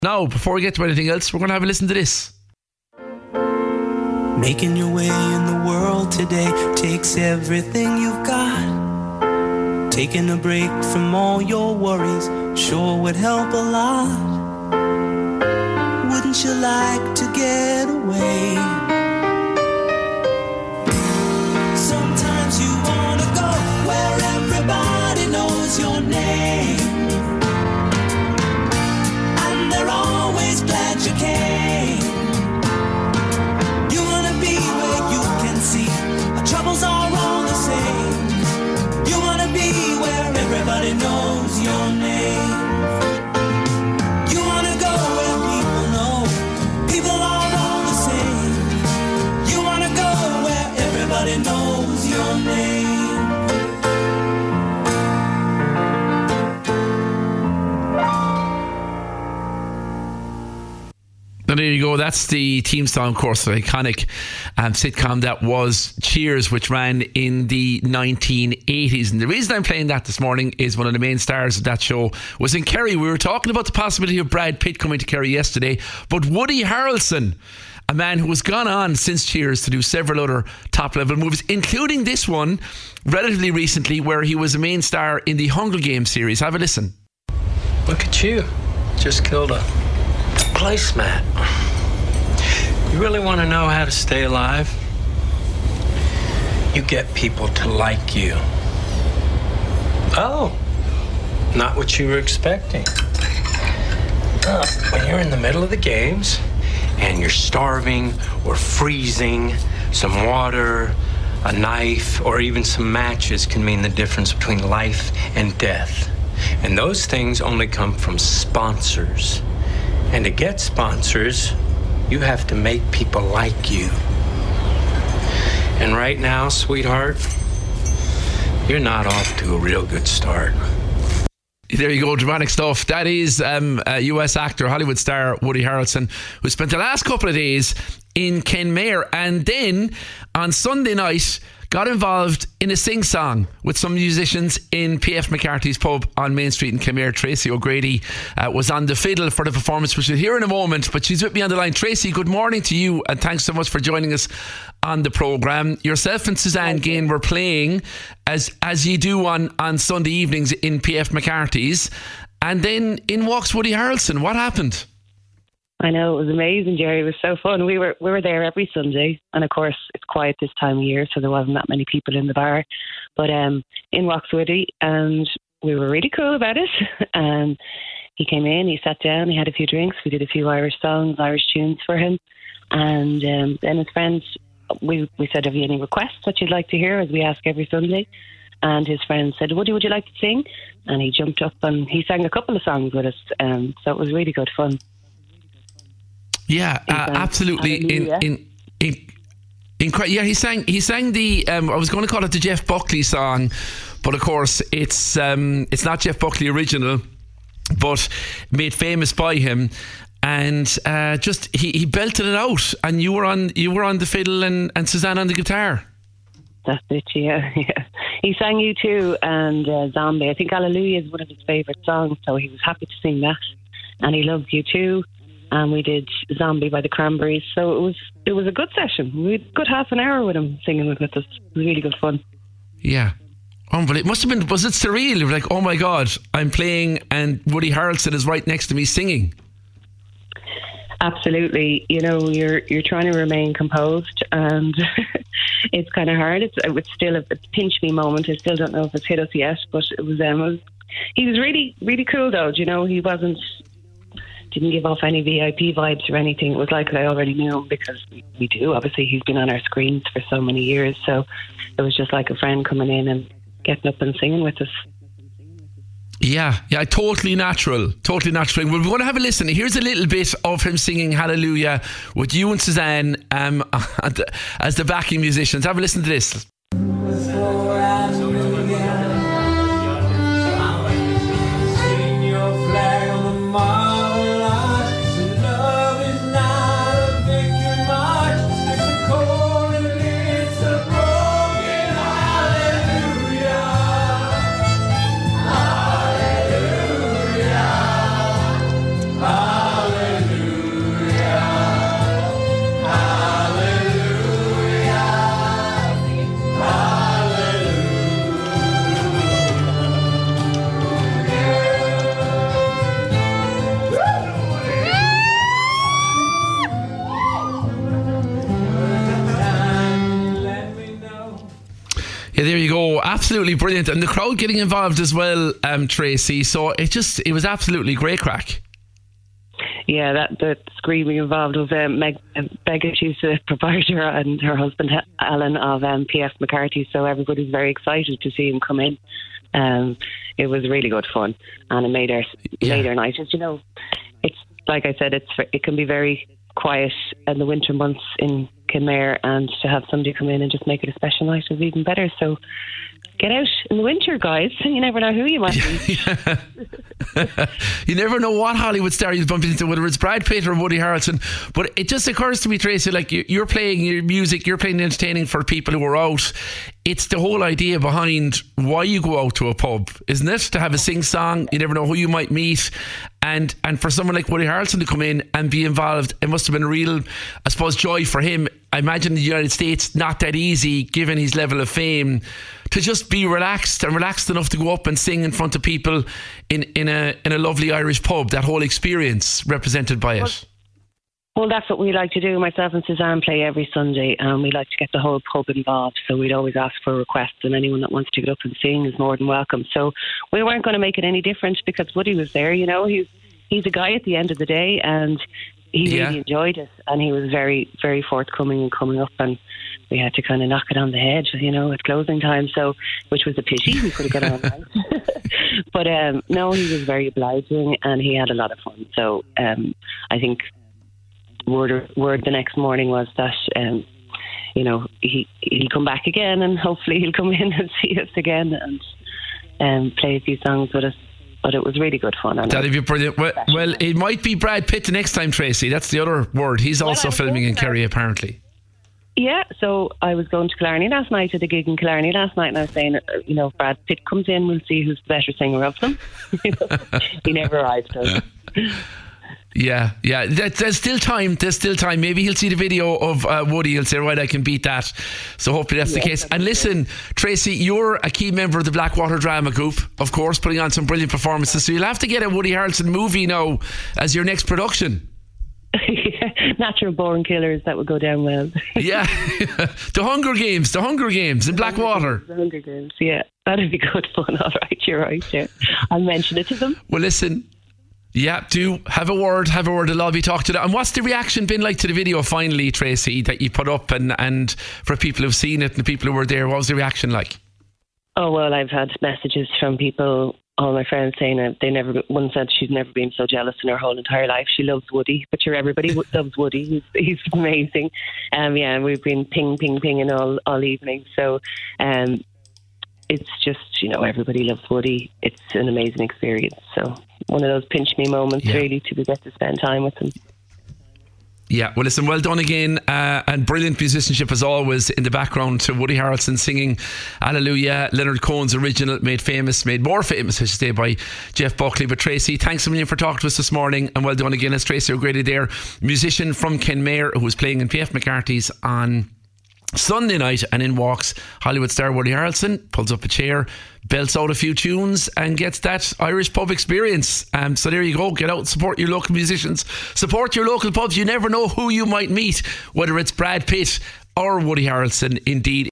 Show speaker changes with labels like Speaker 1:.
Speaker 1: Now, before we get to anything else, we're going to have a listen to this.
Speaker 2: Making your way in the world today takes everything you've got. Taking a break from all your worries sure would help a lot. Wouldn't you like to get away? Sometimes you wanna go where everybody knows your name, and they're always glad you came. You wanna be where you can see our troubles are all the same. You wanna be where everybody knows your name. You wanna go where people know people are all the same. You wanna go where everybody knows your name.
Speaker 1: And there you go. That's the theme song, of course, the iconic sitcom that was Cheers, which ran in the 1980s. And the reason I'm playing that this morning is one of the main stars of that show was in Kerry. We were talking about the possibility of Brad Pitt coming to Kerry yesterday, but Woody Harrelson, a man who has gone on since Cheers to do several other top level movies, including this one relatively recently, where he was a main star in the Hunger Games series. Have a listen.
Speaker 3: Look at you. Just killed a placemat. You really want to know how to stay alive? You get people to like you. Oh, not what you were expecting. When you're in the middle of the games and you're starving or freezing, some water, a knife, or even some matches can mean the difference between life and death. And those things only come from sponsors. And to get sponsors, you have to make people like you. And right now, sweetheart, you're not off to a real good start.
Speaker 1: There you go, dramatic stuff. That is a US actor, Hollywood star Woody Harrelson, who spent the last couple of days in Kenmare, and then on Sunday night got involved in a sing-song with some musicians in P.F. McCarthy's pub on Main Street in Kenmare. Tracy O'Grady was on the fiddle for the performance, which we'll hear in a moment, but she's with me on the line. Tracy, good morning to you, and thanks so much for joining us on the programme. Yourself and Suzanne Gain were playing as you do on Sunday evenings in P.F. McCarthy's, and then in walks Woody Harrelson. What happened?
Speaker 4: I know, it was amazing, Jerry. It was so fun. We were there every Sunday, and of course it's quiet this time of year, so there wasn't that many people in the bar. But in walks Woody, and we were really cool about it. And he came in, he sat down, he had a few drinks, we did a few Irish songs, Irish tunes for him, and then his friends, we said, have you any requests that you'd like to hear, as we ask every Sunday? And his friends said, Woody, would you like to sing? And he jumped up and he sang a couple of songs with us, so it was really good fun.
Speaker 1: Yeah, absolutely. Yeah, he sang the I was going to call it the Jeff Buckley song, but of course it's not Jeff Buckley original, but made famous by him. And just he belted it out, and you were on the fiddle and Suzanne on the guitar.
Speaker 4: That's it, yeah. He sang You Too and Zombie. I think Hallelujah is one of his favourite songs, so he was happy to sing that. And he loved You Too. And we did Zombie by the Cranberries. So it was a good session. We had a good half an hour with him singing with us. It was really good fun.
Speaker 1: Yeah. Unbelievable. It must have been, was it surreal? You were like, oh my God, I'm playing and Woody Harrelson is right next to me singing.
Speaker 4: Absolutely. You know, you're trying to remain composed, and it's kind of hard. It's still a pinch me moment. I still don't know if it's hit us yet, but it was he was really, really cool though. You know, he didn't give off any VIP vibes or anything. It was like I already knew him, because we do. Obviously, he's been on our screens for so many years, so it was just like a friend coming in and getting up and singing with us.
Speaker 1: Yeah, totally natural. We're going to have a listen. Here's a little bit of him singing Hallelujah with you and Suzanne as the backing musicians. Have a listen to this.
Speaker 2: Hallelujah.
Speaker 1: Yeah, there you go. Absolutely brilliant. And the crowd getting involved as well, Tracy. So it was absolutely great crack.
Speaker 4: Yeah, the screaming involved was Meg Beckett, she's the proprietor, and her husband Alan of PF McCarthy. So everybody's very excited to see him come in. It was really good fun, and it made our night. As you know, it's like I said, it can be very quiet in the winter months in Kenmare, and to have somebody come in and just make it a special night is even better. So get out in the winter, guys. You never know who you might meet.
Speaker 1: You never know what Hollywood star you bump into, whether it's Brad Pitt or Woody Harrelson. But it just occurs to me, Tracy, like you're playing your music, you're playing entertaining for people who are out. It's the whole idea behind why you go out to a pub, isn't it? To have a sing-song, you never know who you might meet. And for someone like Woody Harrelson to come in and be involved, it must have been a real, I suppose, joy for him. I imagine in the United States, not that easy, given his level of fame, to just be relaxed enough to go up and sing in front of people in a lovely Irish pub. That whole experience represented by it.
Speaker 4: Well, that's what we like to do. Myself and Suzanne play every Sunday, and we like to get the whole pub involved. So we'd always ask for requests, and anyone that wants to get up and sing is more than welcome. So we weren't going to make it any different because Woody was there. You know, he's a guy at the end of the day, and he really enjoyed it, and he was very, very forthcoming and coming up, and we had to kind of knock it on the head, you know, at closing time. So, which was a pity. We could have got on right. But no, he was very obliging, and he had a lot of fun. So I think word the next morning was that you know, he'll come back again, and hopefully he'll come in and see us again and play a few songs with us. But it was really good fun.
Speaker 1: That'd be brilliant. Well, it might be Brad Pitt the next time, Tracy. That's the other word. He's also filming in Kerry, apparently.
Speaker 4: Yeah, so I was going to Killarney last night, at a gig in Killarney last night, and I was saying, you know, if Brad Pitt comes in, we'll see who's the better singer of them. He never arrives, though.
Speaker 1: Yeah. There's still time. Maybe he'll see the video of Woody. He'll say, right, I can beat that. So hopefully that's the case. And listen, Tracy, you're a key member of the Blackwater Drama Group, of course, putting on some brilliant performances. So you'll have to get a Woody Harrelson movie now as your next production.
Speaker 4: Natural Born Killers, that would go down well.
Speaker 1: Yeah. The Hunger Games in Blackwater.
Speaker 4: The Hunger Games, yeah. That'd be good fun. All right, you're right, yeah. I'll mention it to them.
Speaker 1: Well, listen. Yeah, do have a word. I'll all be talking to them. And what's the reaction been like to the video finally, Tracy, that you put up, and for people who've seen it and the people who were there, what was the reaction like?
Speaker 4: Oh, well, I've had messages from people, all my friends, saying that one said she's never been so jealous in her whole entire life. She loves Woody, but sure, everybody loves Woody. He's amazing. Yeah, we've been pinging all evening. So it's just, you know, everybody loves Woody. It's an amazing experience. So one of those pinch me moments, really, to get to spend time with him.
Speaker 1: Yeah, well, listen, well done again, and brilliant musicianship as always in the background to Woody Harrelson singing Hallelujah, Leonard Cohen's original, made more famous, I should say, by Jeff Buckley. But Tracy, thanks a million for talking to us this morning, and well done again. As Tracy O'Grady there, musician from Kenmare, who was playing in PF McCarthy's on Sunday night, and in walks Hollywood star Woody Harrelson, pulls up a chair, belts out a few tunes, and gets that Irish pub experience. So there you go. Get out and support your local musicians, support your local pubs. You never know who you might meet, whether it's Brad Pitt or Woody Harrelson. Indeed.